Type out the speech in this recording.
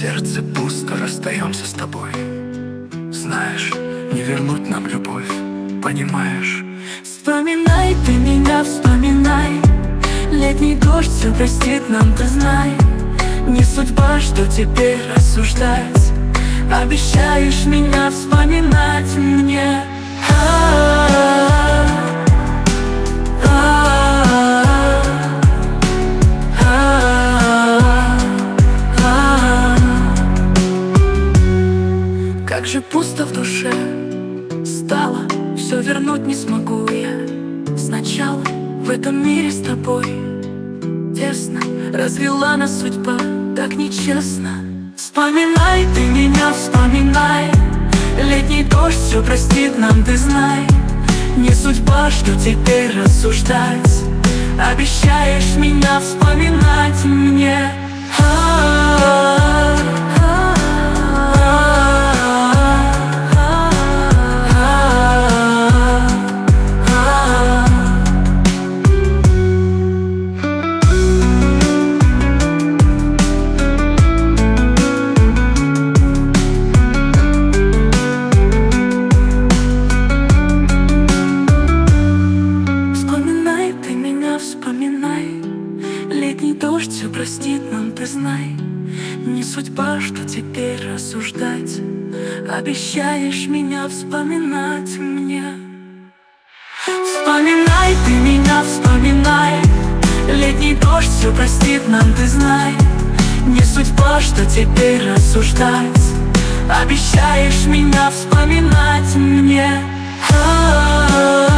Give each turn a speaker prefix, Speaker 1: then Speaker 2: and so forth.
Speaker 1: сердце пусто, расстаемся с тобой. Знаешь, не вернуть нам любовь, понимаешь?
Speaker 2: Вспоминай ты меня, вспоминай. Летний дождь все простит нам, ты знай. Не судьба, что теперь рассуждать. Обещаешь меня вспоминать мне. Как же пусто в душе стало, все вернуть не смогу я. Сначала в этом мире с тобой тесно, развела нас судьба так нечестно. Вспоминай ты меня, вспоминай. Летний дождь все простит нам, ты знай. Не судьба, что теперь рассуждать. Обещаешь меня вспоминать мне. Вспоминай, летний дождь все простит нам, ты знай. Не судьба, что теперь рассуждать. Обещаешь меня вспоминать мне. Вспоминай ты меня, вспоминай. Летний дождь все простит нам, ты знай. Не судьба, что теперь рассуждать. Обещаешь меня вспоминать мне.